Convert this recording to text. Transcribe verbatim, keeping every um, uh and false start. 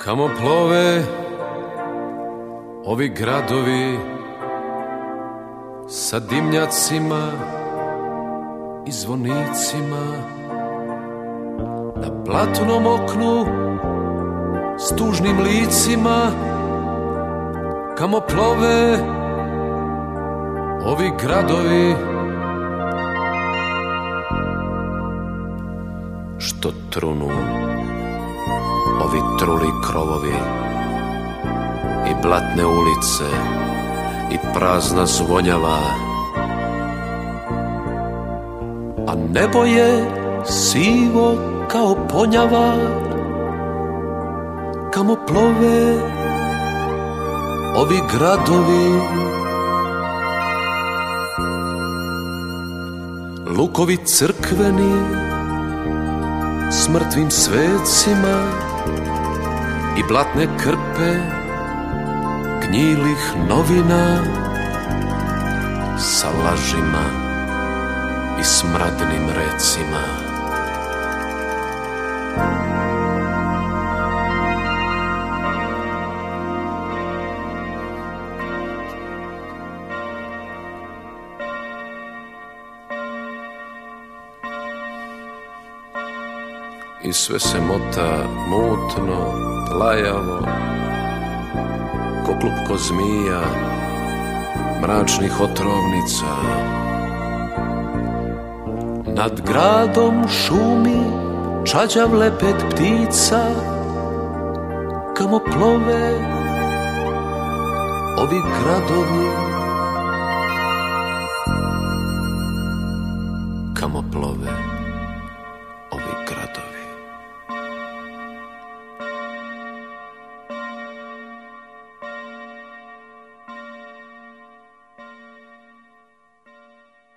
Kamo plove ovi gradovi sa dimnjacima i zvonicima, na platnom oknu s tužnim licima. Kamo plove ovi gradovi što trunu ovi truli krovovi i blatne ulice i prazna zvonjava, a nebo je sivo kao ponjava. Kamo plove ovi gradovi, lukovi crkveni s mrtvim svecima i blatne krpe gnjilih novina sa lažima i smradnim recima. I sve se mota mutno, lajavo, ko klupko zmija, mračnih otrovnica. Nad gradom šumi čađav lepet ptica. Kamo plove ovi gradovi, kamo plove